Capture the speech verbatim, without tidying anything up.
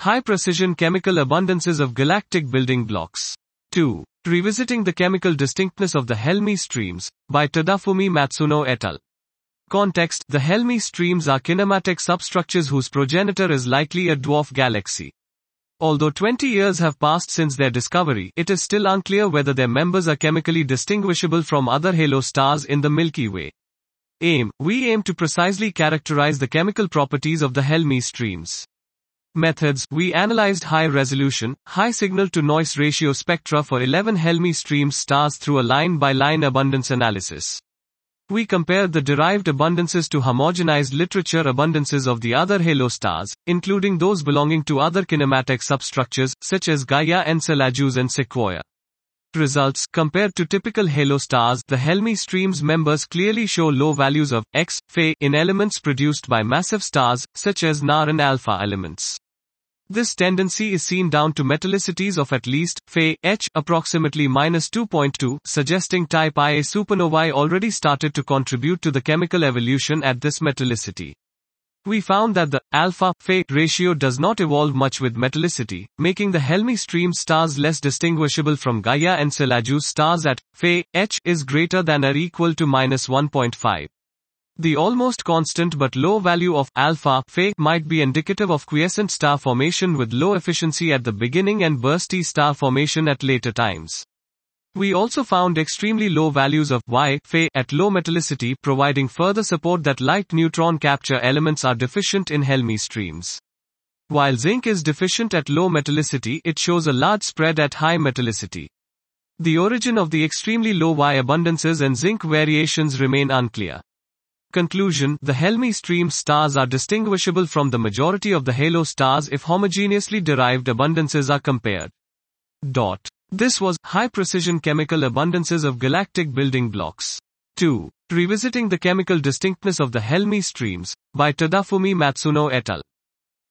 high-precision chemical abundances of galactic building blocks. two. Revisiting the chemical distinctness of the Helmi streams, by Tadafumi Matsuno et al. Context: the Helmi streams are kinematic substructures whose progenitor is likely a dwarf galaxy. Although twenty years have passed since their discovery, it is still unclear whether their members are chemically distinguishable from other halo stars in the Milky Way. Aim: we aim to precisely characterize the chemical properties of the Helmi streams. Methods: we analyzed high-resolution, high signal-to-noise ratio spectra for eleven Helmi streams stars through a line-by-line abundance analysis. We compared the derived abundances to homogenized literature abundances of the other halo stars, including those belonging to other kinematic substructures, such as Gaia, Enceladus and Sequoia. Results: compared to typical halo stars, the Helmi streams members clearly show low values of X, Fe in elements produced by massive stars, such as Nar and alpha elements. This tendency is seen down to metallicities of at least Fe H approximately minus two point two, suggesting type Ia supernovae already started to contribute to the chemical evolution at this metallicity. We found that the alpha-Fe ratio does not evolve much with metallicity, making the Helmi stream stars less distinguishable from Gaia and Enceladus stars at Fe H is greater than or equal to minus one point five. The almost constant but low value of alpha Fe might be indicative of quiescent star formation with low efficiency at the beginning and bursty star formation at later times. We also found extremely low values of Y Fe at low metallicity, providing further support that light neutron capture elements are deficient in Helmi streams. While zinc is deficient at low metallicity, it shows a large spread at high metallicity. The origin of the extremely low Y abundances and zinc variations remain unclear. Conclusion: the Helmi stream stars are distinguishable from the majority of the halo stars if homogeneously derived abundances are compared. Dot. This was high-precision chemical abundances of galactic building blocks. two. Revisiting the chemical distinctness of the Helmi streams, by Tadafumi Matsuno et al.